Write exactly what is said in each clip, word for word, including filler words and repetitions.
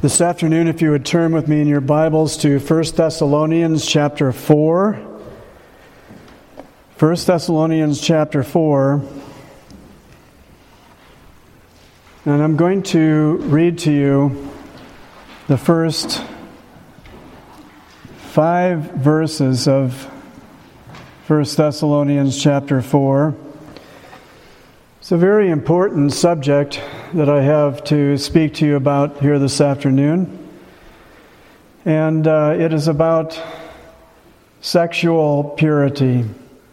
This afternoon, if you would turn with me in your Bibles to First Thessalonians chapter four. First Thessalonians chapter four. And I'm going to read to you the first five verses of First Thessalonians chapter four. It's a very important subject that I have to speak to you about here this afternoon. And uh, it is about sexual purity.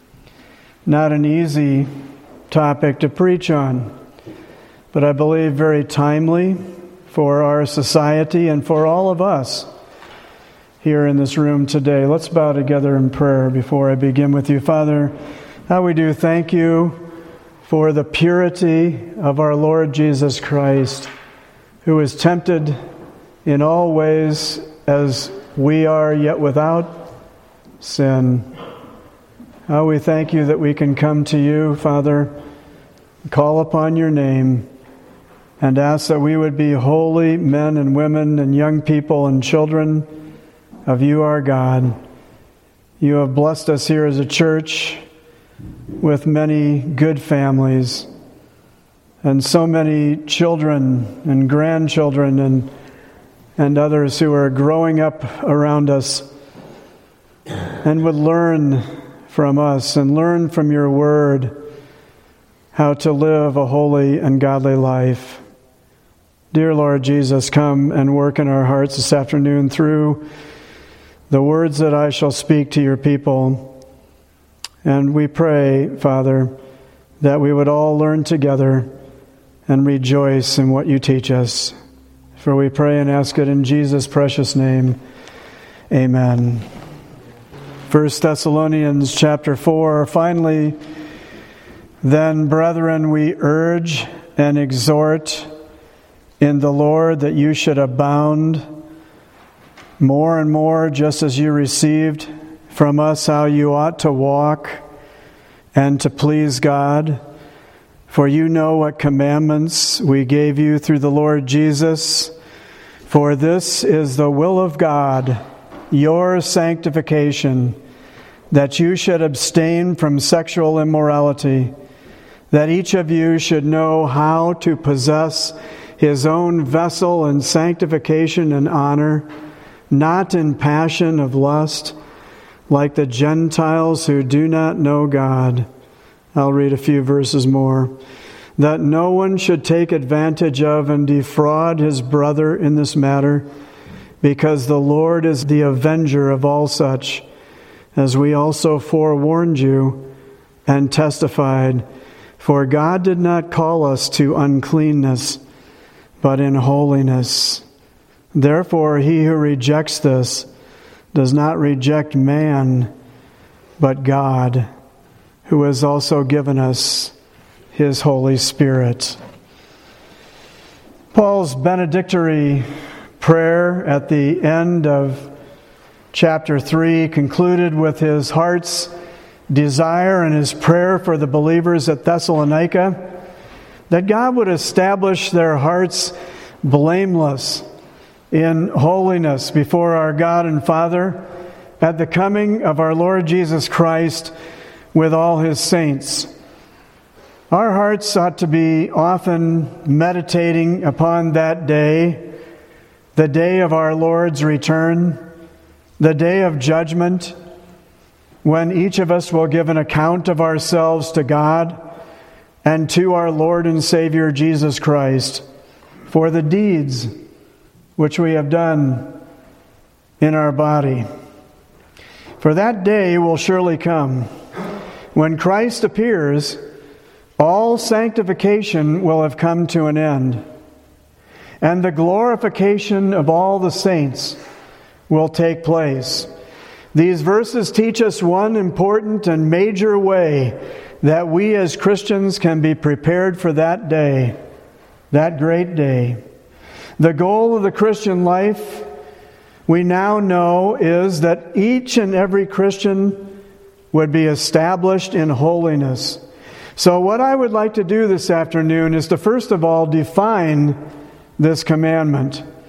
Not an easy topic to preach on, but I believe very timely for our society and for all of us here in this room today. Let's bow together in prayer before I begin with you. Father, how we do thank you for the purity of our Lord Jesus Christ, who was tempted in all ways as we are, yet without sin. How we thank you that we can come to you, Father, call upon your name, and ask that we would be holy men and women and young people and children of you, our God. You have blessed us here as a church with many good families and so many children and grandchildren and and others who are growing up around us and would learn from us and learn from your word how to live a holy and godly life. Dear Lord Jesus, come and work in our hearts this afternoon through the words that I shall speak to your people. And we pray, Father, that we would all learn together and rejoice in what you teach us. For we pray and ask it in Jesus' precious name. Amen. First Thessalonians chapter four. Finally, then, brethren, we urge and exhort in the Lord that you should abound more and more, just as you received from us how you ought to walk and to please God. For you know what commandments we gave you through the Lord Jesus. For this is the will of God, your sanctification, that you should abstain from sexual immorality, that each of you should know how to possess his own vessel in sanctification and honor, not in passion of lust, like the Gentiles who do not know God. I'll read a few verses more. That no one should take advantage of and defraud his brother in this matter, because the Lord is the avenger of all such, as we also forewarned you and testified. For God did not call us to uncleanness, but in holiness. Therefore, he who rejects this does not reject man, but God, who has also given us his Holy Spirit. Paul's benedictory prayer at the end of chapter three concluded with his heart's desire and his prayer for the believers at Thessalonica, that God would establish their hearts blameless in holiness before our God and Father at the coming of our Lord Jesus Christ with all his saints. Our hearts ought to be often meditating upon that day, the day of our Lord's return, the day of judgment, when each of us will give an account of ourselves to God and to our Lord and Savior Jesus Christ for the deeds which we have done in our body. For that day will surely come. When Christ appears, all sanctification will have come to an end, and the glorification of all the saints will take place. These verses teach us one important and major way that we as Christians can be prepared for that day, that great day. The goal of the Christian life, we now know, is that each and every Christian would be established in holiness. So what I would like to do this afternoon is to first of all define this commandment.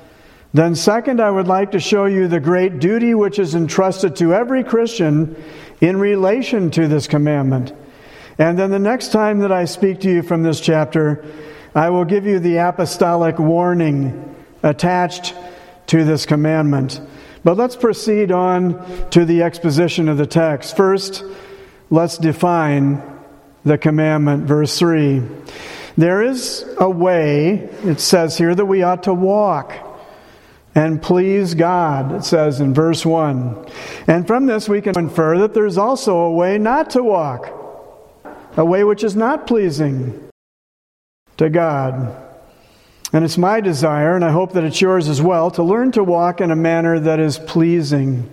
Then second, I would like to show you the great duty which is entrusted to every Christian in relation to this commandment. And then the next time that I speak to you from this chapter, I will give you the apostolic warning attached to this commandment. But let's proceed on to the exposition of the text. First, let's define the commandment. Verse three. There is a way, it says here, that we ought to walk and please God, it says in verse one. And from this we can infer that there's also a way not to walk, a way which is not pleasing to God. And it's my desire, and I hope that it's yours as well, to learn to walk in a manner that is pleasing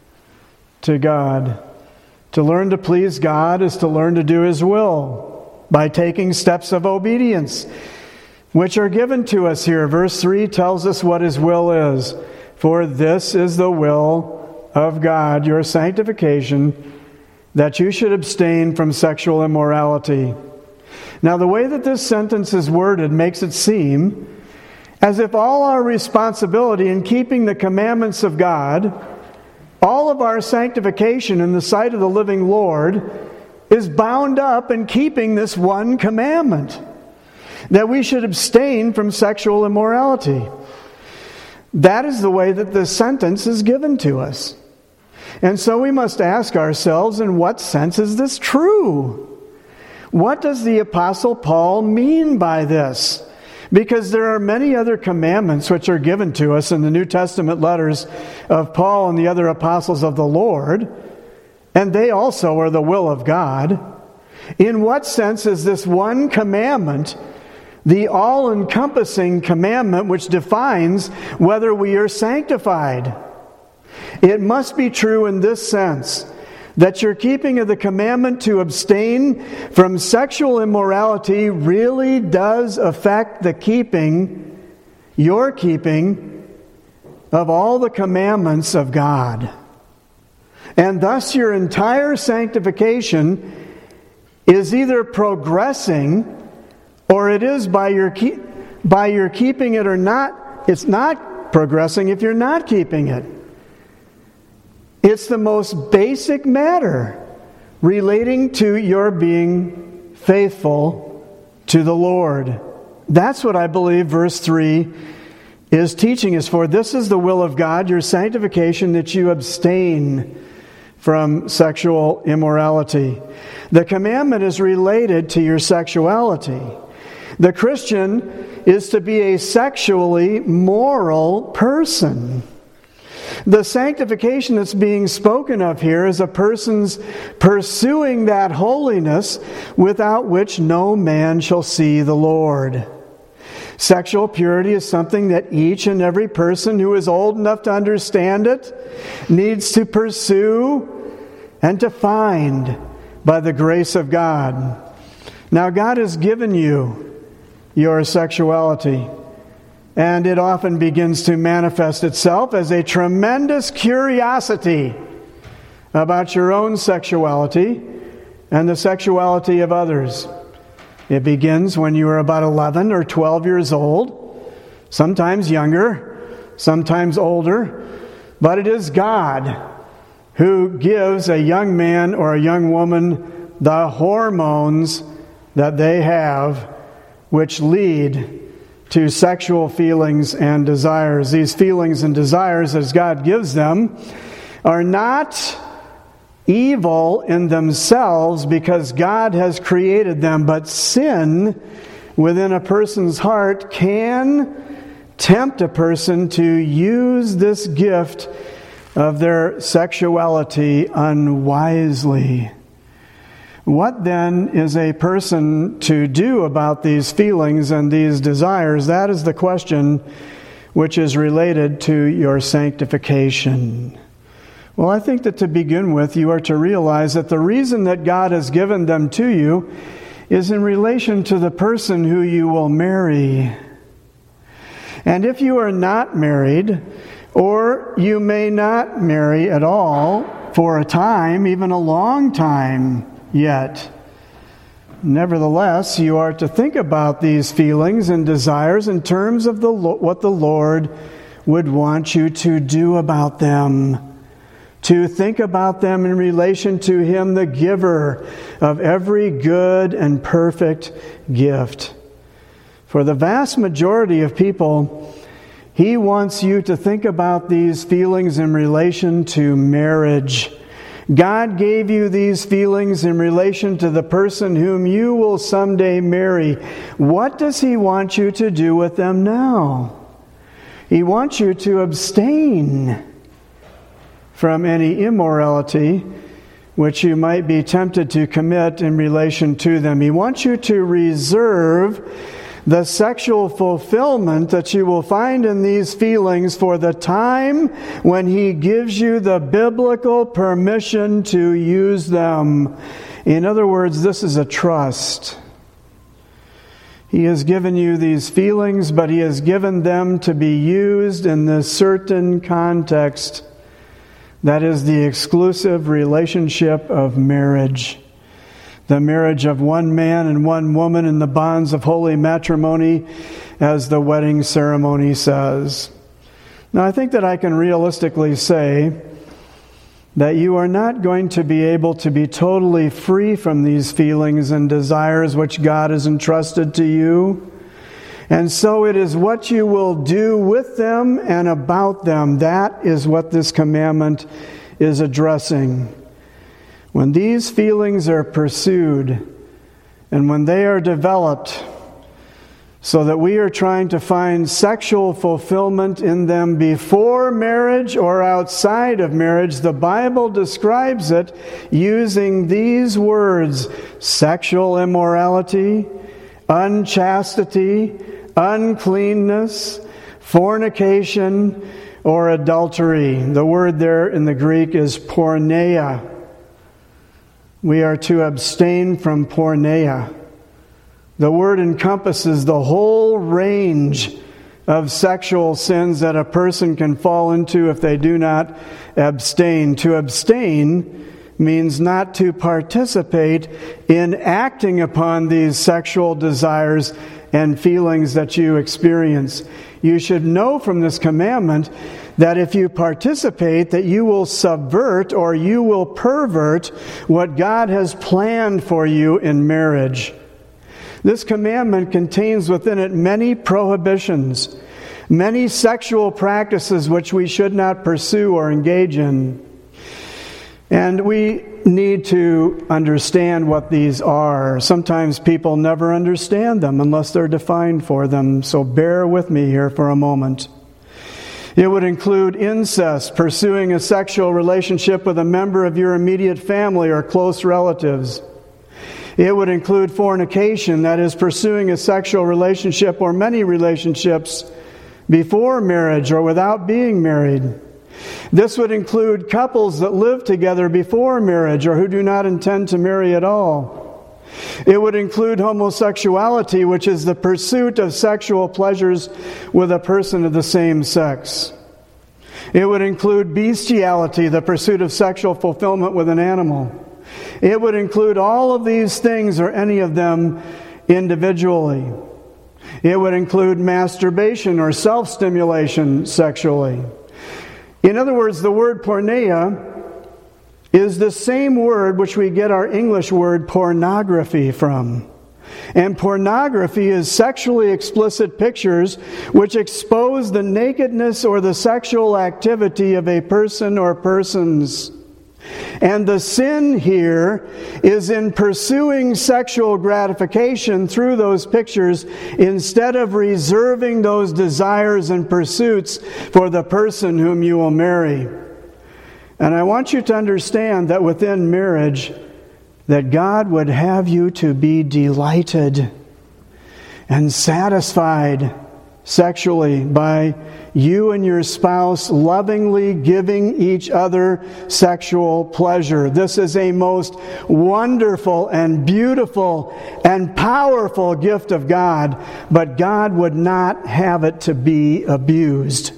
to God. To learn to please God is to learn to do His will by taking steps of obedience, which are given to us here. Verse three tells us what His will is. For this is the will of God, your sanctification, that you should abstain from sexual immorality. Now, the way that this sentence is worded makes it seem as if all our responsibility in keeping the commandments of God, all of our sanctification in the sight of the living Lord, is bound up in keeping this one commandment, that we should abstain from sexual immorality. That is the way that this sentence is given to us. And so we must ask ourselves, in what sense is this true? What does the Apostle Paul mean by this? Because there are many other commandments which are given to us in the New Testament letters of Paul and the other apostles of the Lord, and they also are the will of God. In what sense is this one commandment the all-encompassing commandment which defines whether we are sanctified? It must be true in this sense, that your keeping of the commandment to abstain from sexual immorality really does affect the keeping, your keeping, of all the commandments of God. And thus your entire sanctification is either progressing, or it is by your keep, by your keeping it or not, it's not progressing if you're not keeping it. It's the most basic matter relating to your being faithful to the Lord. That's what I believe verse three is teaching us. For this is the will of God, your sanctification, that you abstain from sexual immorality. The commandment is related to your sexuality. The Christian is to be a sexually moral person. The sanctification that's being spoken of here is a person's pursuing that holiness without which no man shall see the Lord. Sexual purity is something that each and every person who is old enough to understand it needs to pursue and to find by the grace of God. Now, God has given you your sexuality, and it often begins to manifest itself as a tremendous curiosity about your own sexuality and the sexuality of others. It begins when you are about eleven or twelve years old, sometimes younger, sometimes older, but it is God who gives a young man or a young woman the hormones that they have, which lead to sexual feelings and desires. These feelings and desires, as God gives them, are not evil in themselves because God has created them, but sin within a person's heart can tempt a person to use this gift of their sexuality unwisely. What then is a person to do about these feelings and these desires? That is the question which is related to your sanctification. Well, I think that to begin with, you are to realize that the reason that God has given them to you is in relation to the person who you will marry. And if you are not married, or you may not marry at all for a time, even a long time yet, nevertheless, you are to think about these feelings and desires in terms of the what the Lord would want you to do about them, to think about them in relation to Him, the giver of every good and perfect gift. For the vast majority of people, He wants you to think about these feelings in relation to marriage. God gave you these feelings in relation to the person whom you will someday marry. What does He want you to do with them now? He wants you to abstain from any immorality which you might be tempted to commit in relation to them. He wants you to reserve the sexual fulfillment that you will find in these feelings for the time when He gives you the biblical permission to use them. In other words, this is a trust. He has given you these feelings, but He has given them to be used in this certain context that is the exclusive relationship of marriage. The marriage of one man and one woman in the bonds of holy matrimony, as the wedding ceremony says. Now, I think that I can realistically say that you are not going to be able to be totally free from these feelings and desires which God has entrusted to you. And so it is what you will do with them and about them. That is what this commandment is addressing. When these feelings are pursued and when they are developed so that we are trying to find sexual fulfillment in them before marriage or outside of marriage, the Bible describes it using these words: sexual immorality, unchastity, uncleanness, fornication, or adultery. The word there in the Greek is porneia. We are to abstain from porneia. The word encompasses the whole range of sexual sins that a person can fall into if they do not abstain. To abstain means not to participate in acting upon these sexual desires and feelings that you experience. You should know from this commandment that if you participate, that you will subvert or you will pervert what God has planned for you in marriage. This commandment contains within it many prohibitions, many sexual practices which we should not pursue or engage in. And we need to understand what these are. Sometimes people never understand them unless they're defined for them, so bear with me here for a moment. It would include incest, pursuing a sexual relationship with a member of your immediate family or close relatives. It would include fornication, that is, pursuing a sexual relationship or many relationships before marriage or without being married. This would include couples that live together before marriage or who do not intend to marry at all. It would include homosexuality, which is the pursuit of sexual pleasures with a person of the same sex. It would include bestiality, the pursuit of sexual fulfillment with an animal. It would include all of these things or any of them individually. It would include masturbation or self-stimulation sexually. In other words, the word porneia is the same word which we get our English word pornography from. And pornography is sexually explicit pictures which expose the nakedness or the sexual activity of a person or persons. And the sin here is in pursuing sexual gratification through those pictures instead of reserving those desires and pursuits for the person whom you will marry. And I want you to understand that within marriage, that God would have you to be delighted and satisfied sexually by you and your spouse lovingly giving each other sexual pleasure. This is a most wonderful and beautiful and powerful gift of God, but God would not have it to be abused.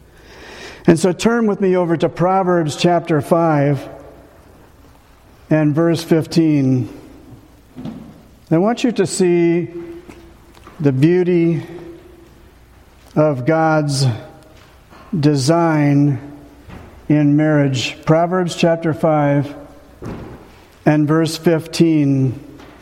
And so turn with me over to Proverbs chapter five and verse fifteen. I want you to see the beauty of God's design in marriage. Proverbs chapter five and verse fifteen.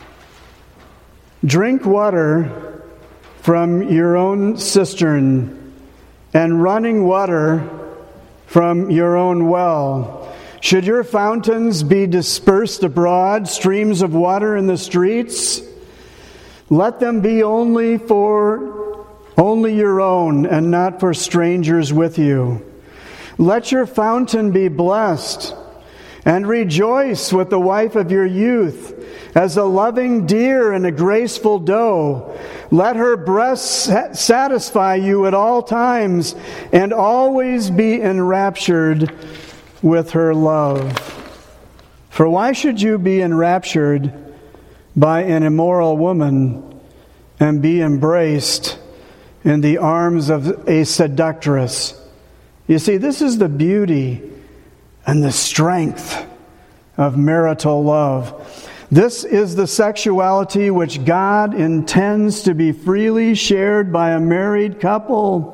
Drink water from your own cistern, and running water from your own well. Should your fountains be dispersed abroad, streams of water in the streets? Let them be only for only your own, and not for strangers with you. Let your fountain be blessed, and rejoice with the wife of your youth, as a loving deer and a graceful doe. Let her breasts satisfy you at all times, and always be enraptured with her love. For why should you be enraptured by an immoral woman and be embraced in the arms of a seductress? You see, this is the beauty and the strength of marital love. This is the sexuality which God intends to be freely shared by a married couple.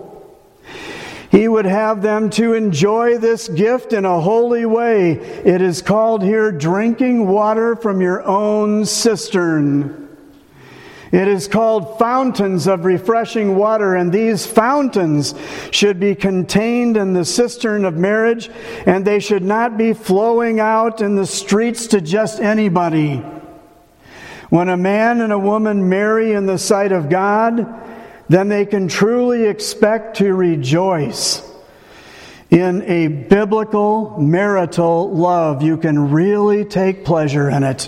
He would have them to enjoy this gift in a holy way. It is called here drinking water from your own cistern. It is called fountains of refreshing water, and these fountains should be contained in the cistern of marriage, and they should not be flowing out in the streets to just anybody. When a man and a woman marry in the sight of God, then they can truly expect to rejoice in a biblical marital love. You can really take pleasure in it.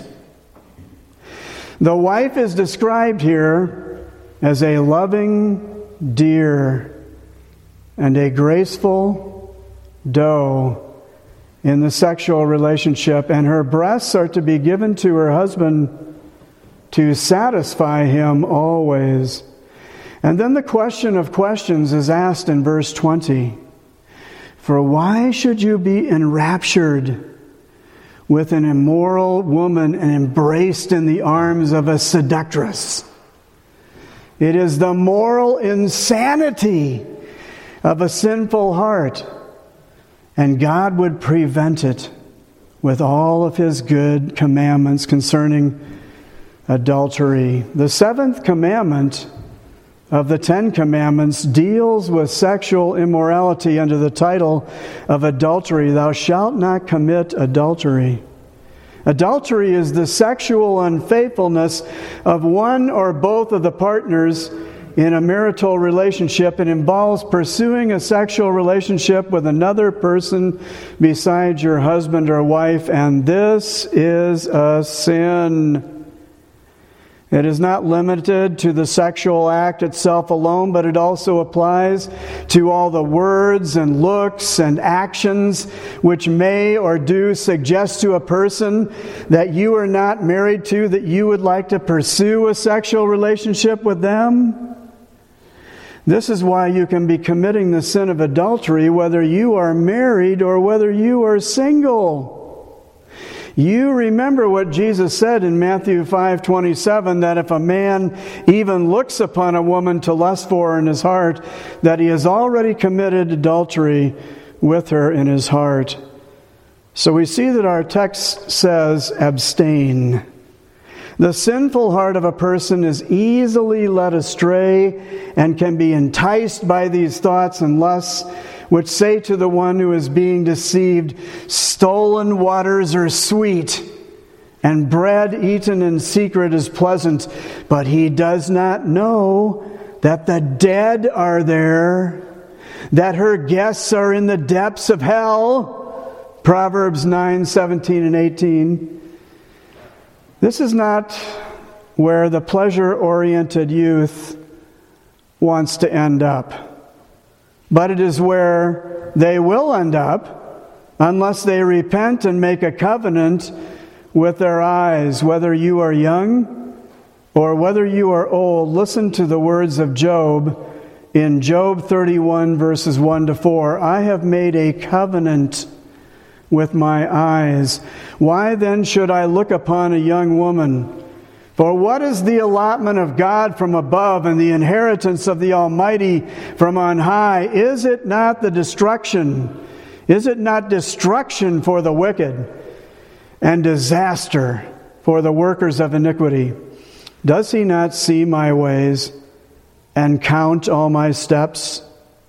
The wife is described here as a loving deer and a graceful doe in the sexual relationship, and her breasts are to be given to her husband to satisfy him always. And then the question of questions is asked in verse twenty. For why should you be enraptured with an immoral woman and embraced in the arms of a seductress? It is the moral insanity of a sinful heart, and God would prevent it with all of His good commandments concerning adultery. The seventh commandment of the Ten Commandments deals with sexual immorality under the title of adultery. Thou shalt not commit adultery. Adultery is the sexual unfaithfulness of one or both of the partners in a marital relationship. It involves pursuing a sexual relationship with another person besides your husband or wife, and this is a sin. It is not limited to the sexual act itself alone, but it also applies to all the words and looks and actions which may or do suggest to a person that you are not married to, that you would like to pursue a sexual relationship with them. This is why you can be committing the sin of adultery whether you are married or whether you are single. You remember what Jesus said in Matthew five twenty-seven, that if a man even looks upon a woman to lust for her in his heart, that he has already committed adultery with her in his heart. So we see that our text says, abstain. The sinful heart of a person is easily led astray and can be enticed by these thoughts and lusts, which say to the one who is being deceived, stolen waters are sweet, and bread eaten in secret is pleasant, but he does not know that the dead are there, that her guests are in the depths of hell. Proverbs nine, seventeen and eighteen. This is not where the pleasure-oriented youth wants to end up. But it is where they will end up unless they repent and make a covenant with their eyes. Whether you are young or whether you are old, listen to the words of Job in Job thirty-one, verses one to four. I have made a covenant with my eyes. Why then should I look upon a young woman For what is the allotment of God from above and the inheritance of the Almighty from on high? Is it not the destruction? Is it not destruction for the wicked and disaster for the workers of iniquity? Does he not see my ways and count all my steps?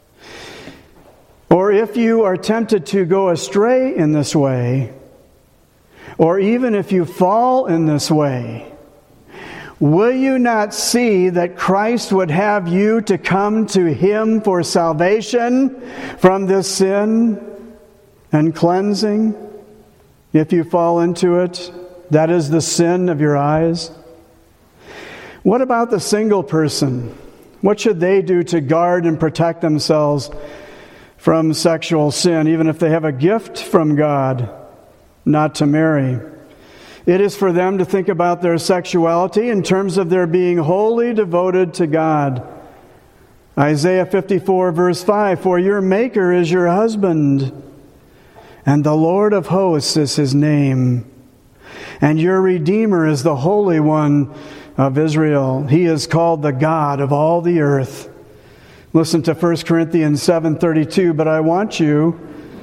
Or if you are tempted to go astray in this way, or even if you fall in this way, will you not see that Christ would have you to come to Him for salvation from this sin and cleansing? If you fall into it, that is the sin of your eyes. What about the single person? What should they do to guard and protect themselves from sexual sin, even if they have a gift from God not to marry? It is for them to think about their sexuality in terms of their being wholly devoted to God. Isaiah fifty-four verse five, for your Maker is your husband, and the Lord of hosts is His name, and your Redeemer is the Holy One of Israel. He is called the God of all the earth. Listen to First Corinthians seven thirty-two, but I want you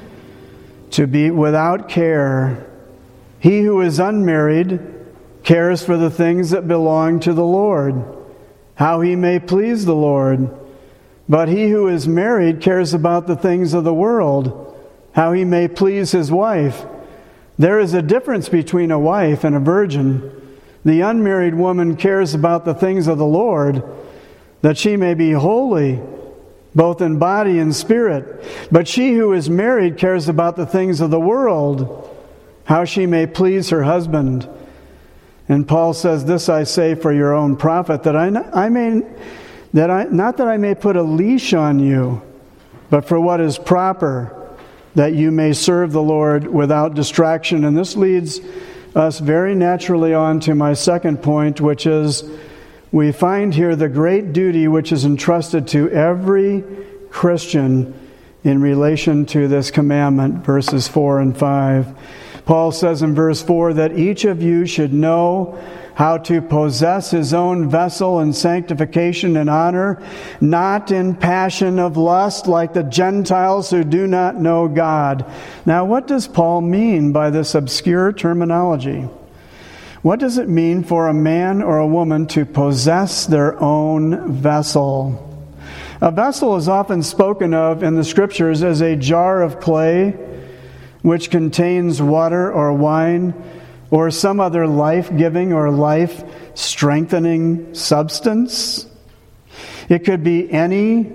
to be without care. He who is unmarried cares for the things that belong to the Lord, how he may please the Lord. But he who is married cares about the things of the world, how he may please his wife. There is a difference between a wife and a virgin. The unmarried woman cares about the things of the Lord, that she may be holy, both in body and spirit. But she who is married cares about the things of the world, how she may please her husband. And Paul says, this I say for your own profit, that I, I may, that I, not that I may put a leash on you, but for what is proper, that you may serve the Lord without distraction. And this leads us very naturally on to my second point, which is, we find here the great duty which is entrusted to every Christian in relation to this commandment, verses four and five. Paul says in verse four that each of you should know how to possess his own vessel in sanctification and honor, not in passion of lust like the Gentiles who do not know God. Now, what does Paul mean by this obscure terminology? What does it mean for a man or a woman to possess their own vessel? A vessel is often spoken of in the Scriptures as a jar of clay which contains water or wine or some other life-giving or life-strengthening substance. It could be any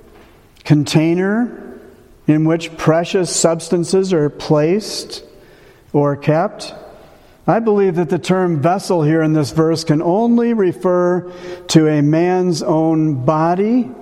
container in which precious substances are placed or kept. I believe that the term vessel here in this verse can only refer to a man's own body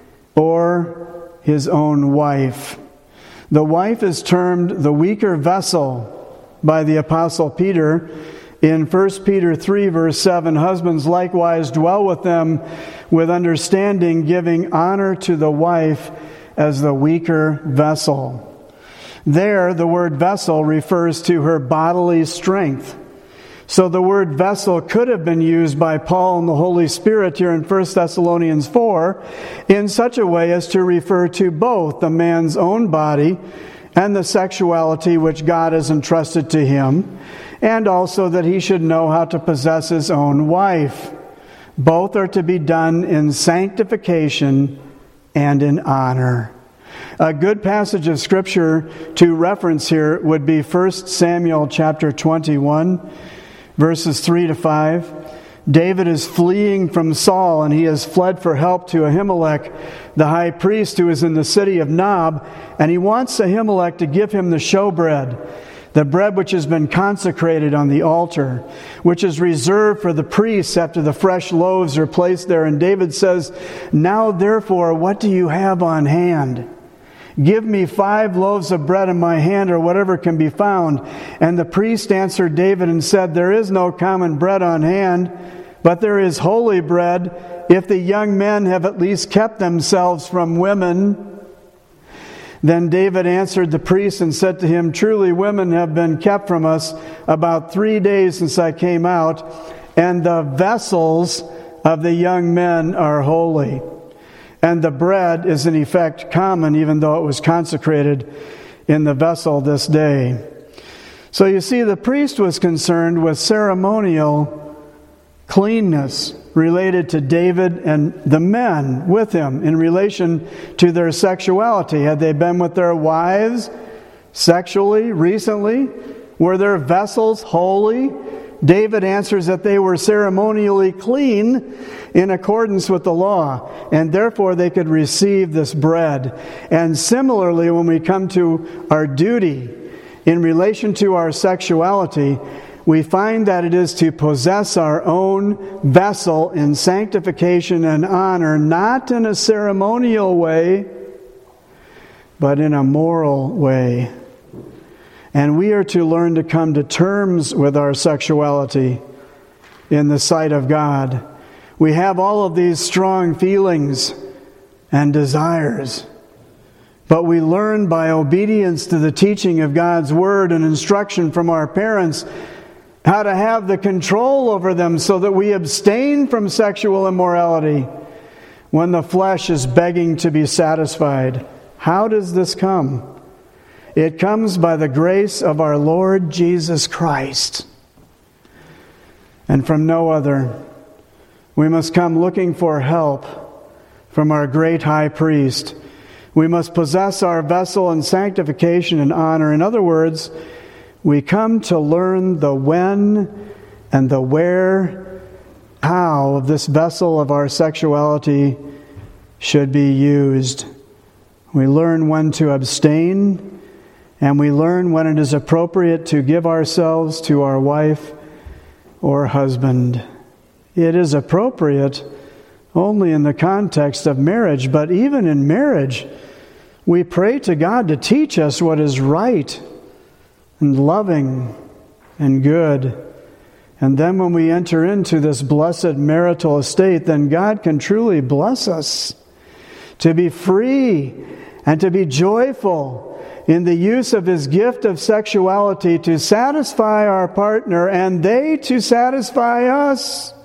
or his own wife. The wife is termed the weaker vessel by the Apostle Peter. In First Peter three, verse seven, husbands likewise dwell with them with understanding, giving honor to the wife as the weaker vessel. There, the word vessel refers to her bodily strength. So the word vessel could have been used by Paul and the Holy Spirit here in First Thessalonians four in such a way as to refer to both the man's own body and the sexuality which God has entrusted to him, and also that he should know how to possess his own wife. Both are to be done in sanctification and in honor. A good passage of Scripture to reference here would be First Samuel chapter twenty-one, verses three to five. David is fleeing from Saul, and he has fled for help to Ahimelech, the high priest who is in the city of Nob, and he wants Ahimelech to give him the showbread, the bread which has been consecrated on the altar, which is reserved for the priests after the fresh loaves are placed there. And David says, now therefore, what do you have on hand? Give me five loaves of bread in my hand, or whatever can be found. And the priest answered David and said, there is no common bread on hand, but there is holy bread, if the young men have at least kept themselves from women. Then David answered the priest and said to him, truly women have been kept from us about three days since I came out, and the vessels of the young men are holy. And the bread is in effect common, even though it was consecrated in the vessel this day. So you see, the priest was concerned with ceremonial cleanness related to David and the men with him in relation to their sexuality. Had they been with their wives sexually recently? Were their vessels holy? David answers that they were ceremonially clean in accordance with the law, and therefore they could receive this bread. And similarly, when we come to our duty in relation to our sexuality, we find that it is to possess our own vessel in sanctification and honor, not in a ceremonial way, but in a moral way. And we are to learn to come to terms with our sexuality in the sight of God. We have all of these strong feelings and desires, but we learn by obedience to the teaching of God's Word and instruction from our parents how to have the control over them so that we abstain from sexual immorality when the flesh is begging to be satisfied. How does this come? It comes by the grace of our Lord Jesus Christ, and from no other. We must come looking for help from our great high priest. We must possess our vessel in sanctification and honor. In other words, we come to learn the when and the where, how of this vessel of our sexuality should be used. We learn when to abstain, and we learn when it is appropriate to give ourselves to our wife or husband. It is appropriate only in the context of marriage, but even in marriage, we pray to God to teach us what is right and loving and good. And then when we enter into this blessed marital estate, then God can truly bless us to be free and to be joyful in the use of His gift of sexuality to satisfy our partner and they to satisfy us.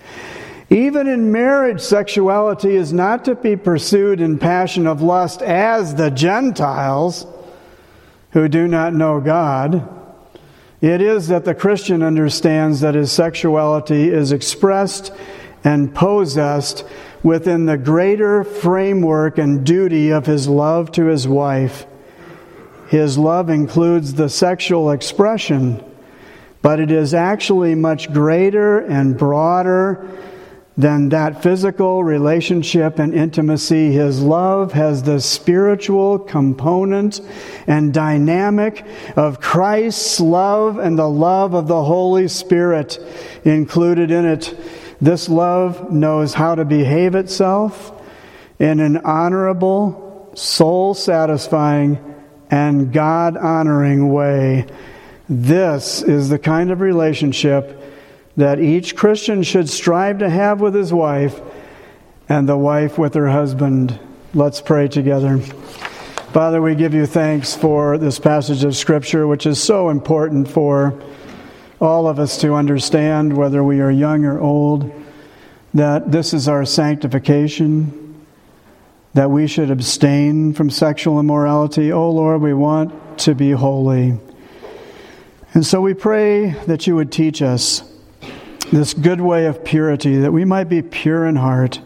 Even in marriage, sexuality is not to be pursued in passion of lust as the Gentiles who do not know God. It is that the Christian understands that his sexuality is expressed and possessed within the greater framework and duty of his love to his wife. His love includes the sexual expression, but it is actually much greater and broader than that physical relationship and intimacy. His love has the spiritual component and dynamic of Christ's love and the love of the Holy Spirit included in it. This love knows how to behave itself in an honorable, soul-satisfying, and God-honoring way. This is the kind of relationship that each Christian should strive to have with his wife and the wife with her husband. Let's pray together. Father, we give you thanks for this passage of Scripture, which is so important for all of us to understand, whether we are young or old, that this is our sanctification, that we should abstain from sexual immorality. Oh Lord, we want to be holy. And so we pray that you would teach us this good way of purity, that we might be pure in heart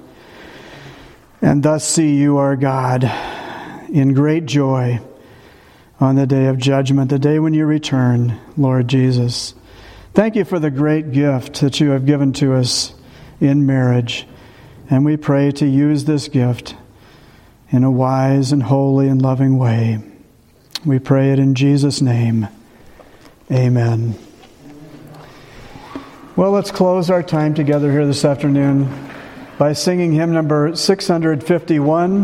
and thus see you, our God, in great joy on the day of judgment, the day when you return, Lord Jesus. Thank you for the great gift that you have given to us in marriage. And we pray to use this gift in a wise and holy and loving way. We pray it in Jesus' name. Amen. Well, let's close our time together here this afternoon by singing hymn number six hundred fifty-one.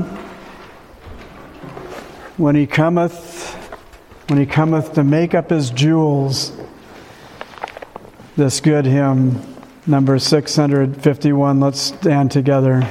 When he cometh, when he cometh to make up his jewels. This good hymn, number six hundred fifty-one. Let's stand together.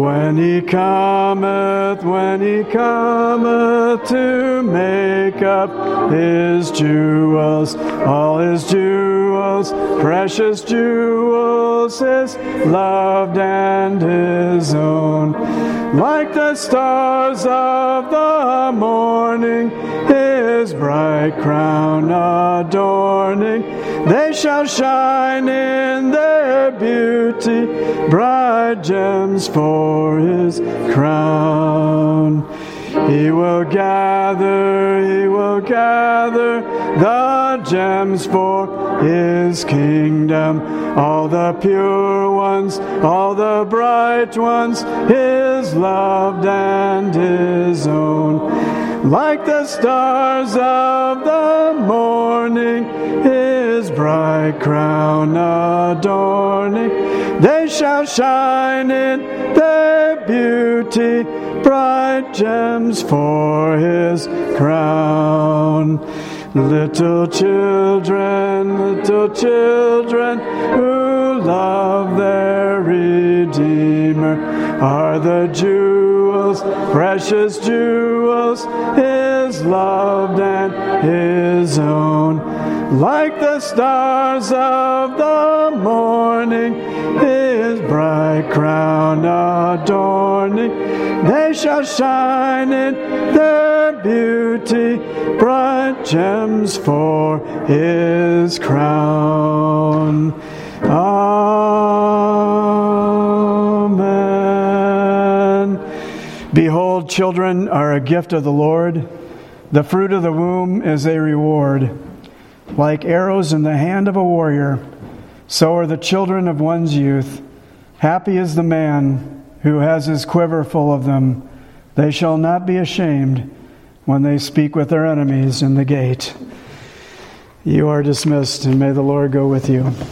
When he cometh, when he cometh to make up his jewels, all his jewels, precious jewels, his loved and his own. Like the stars of the morning, his bright crown adorning, they shall shine in their beauty, bright gems for his crown. He will gather, he will gather the gems for his kingdom, all the pure ones, all the bright ones, his loved and his own. Like the stars of the morning, his bright crown adorning, they shall shine in their beauty, bright gems for his crown. Little children, little children who love their Redeemer are the jewels, precious jewels, his loved and his own. Like the stars of the morning, his bright crown adorning, they shall shine in their beauty, bright gems for his crown. Amen. Behold, children are a gift of the Lord. The fruit of the womb is a reward. Like arrows in the hand of a warrior, so are the children of one's youth. Happy is the man who has his quiver full of them. They shall not be ashamed when they speak with their enemies in the gate. You are dismissed, and may the Lord go with you.